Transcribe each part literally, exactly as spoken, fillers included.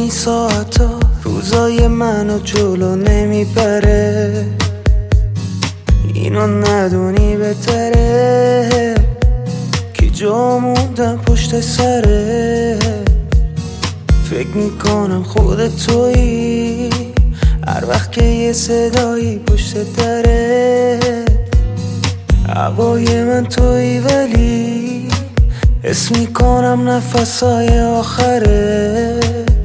این ساعتا روزای منو جلو نمیبره، اینو ندونی بهتره که جا موندم پشت سره. فکر میکنم خودت تویی هر وقت که یه صدایی پشت دره. هوای من تویی ولی حس میکنم نفسای آخره.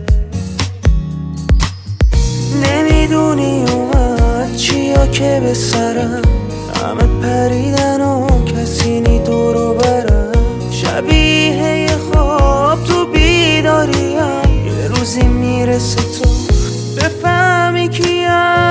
نمیدونی اومد چیا که به سرم، همه پریدن و کسی نی دورو برم. شبیه یه خواب تو بیداریم، یه روزی میرسه تو بفهمی کیم.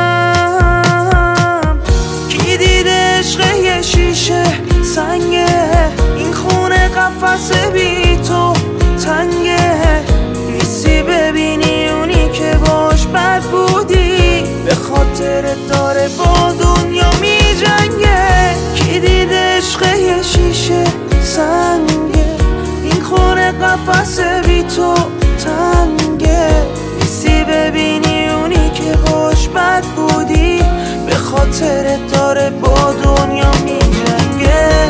کی دیده عشق یه شیشه سنگه، این خونه قفس بی تو تنگه. نیستی ببینی اونی که باش بد بودی، به خاطر داره با دنیا می جنگه. کی دیده عشق یه شیشه سنگه، این خونه قفس بی تو تنگه. نیستی ببینی اونی که باش بد بودی، به خاطر داره با دنیا می جنگه.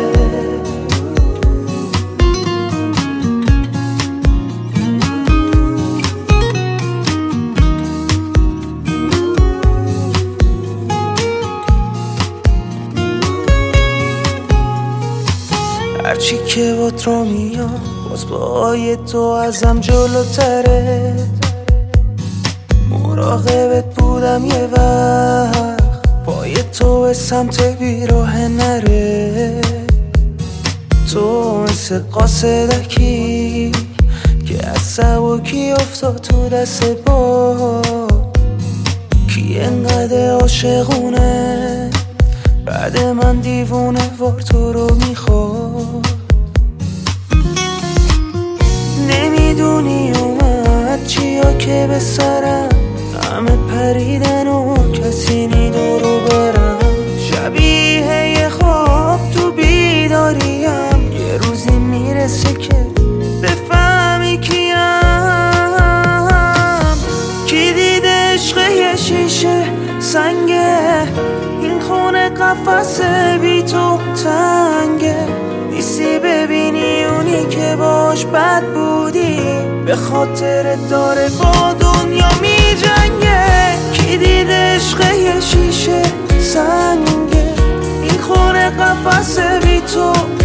هرچی که بات رو میام باز باهای تو ازم جلوتره. مراقبت بودم یه وقت، پای تو به سمت بیراه نره. تو مثل قاصدکی که از سبکی افتاد تو دست با. کی انقدر عاشقونه بعد من دیوونه وار تو رو میخواد. نمیدونی اومد چیا که به سرم، همه پریدن و کسی نی دورو برم. شبیه یه خواب تو بیداریم، یه روزی میرسه که بفهمی کیم. کی دیده عشق یه شیشه سنگه، این خونه قفس بی تو تنگه. نیستی ببینی اونی که باش بد بودی، به خاطر داره با دنیا می جنگه. کی دیده عشق یه شیشه سنگه، این خونه قفس بی تو